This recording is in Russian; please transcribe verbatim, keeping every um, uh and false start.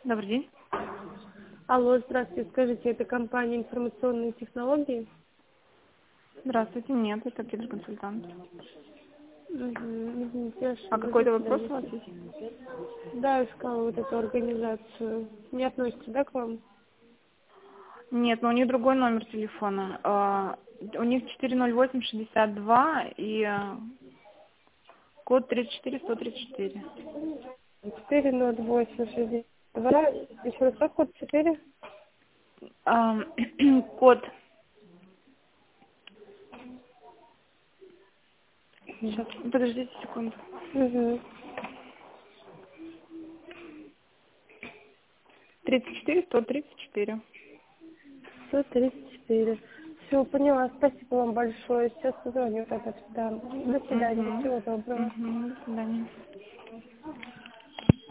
Добрый день. Алло, здравствуйте. Скажите, это компания информационные технологии? Здравствуйте. Нет, это консультант. Угу, извините, я А ошиблась. какой-то До вопрос у свидания. вас есть? Да, искала вот эту организацию. Не относится, да, к вам? Нет, но у них другой номер телефона. А, У них четыре ноль восемь шестьдесят два и а, код тридцать четыре сто тридцать четыре. четыре ноль восемь шестьдесят два. Еще раз, как код четыре? А, Код. Сейчас, подождите секунду. Угу. тридцать четыре сто тридцать четыре. сто тридцать четыре. Все, поняла. Спасибо вам большое. Сейчас позвоню тогда сюда. До свидания. Угу. Всего доброго. Угу. До свидания.